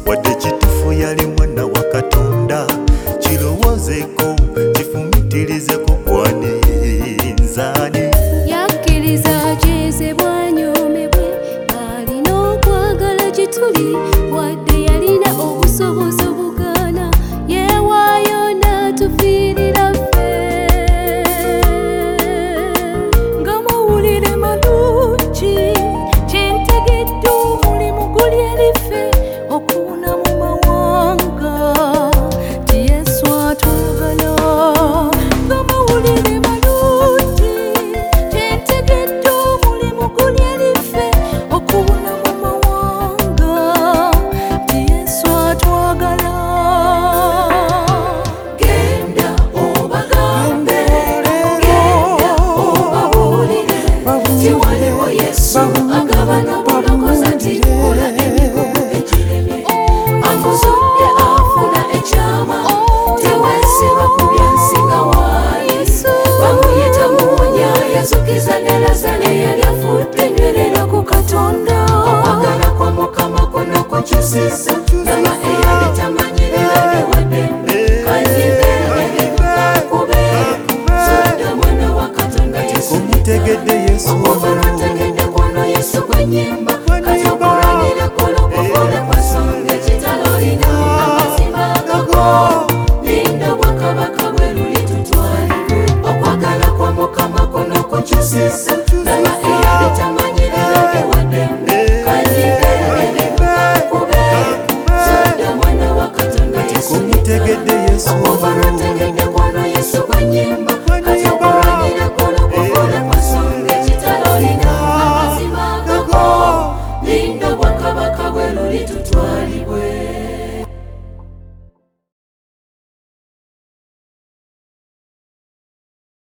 wadde kituufu yali mwana wa Katonda. Kirowoozeeko kifumiitirizeko gwani nzaani. Yakkiriza kyezebwa anyoomebwe, alina okwagala gye tuli wadde yalina obusobozi obugaana. Yeewaayo n'atufiirira ffe. Nga muwulire malungi kyentegedde omulimu guli eri ffe okuwuna mu mawanga ti Yesu atwagala. Nga muwulire malungi kyentegedde omulimu guli eri ffe okuwuna mu mawanga ti Yesu atwagala. Genda obagambe, genda obabuulire ti waliwo Yesu agaba n'obulokozi atikkula emigugu egiremye. Akuzudde afuna ekyama, teweesiba ku byansinga waayi. Bamuyita muwonya, yazukiza ne Lazaro eyali afudde nywerera ku Katonda. Okwagala kwa Mukama kuno kukyusizza laba eyali tamanyirira ne waddembe. Kanyige kube zudde mwana wa Katonda Yesu Omutegedde Yesu okuva notegedde kwano Yesu gwe nnyimba kati okulwanira kulokofola kwasonga ekitalo olina amazima gago. Linda obwakabaka bwe luli tutwalibwe. Okwagala kwa Mukama kuno kukyusizza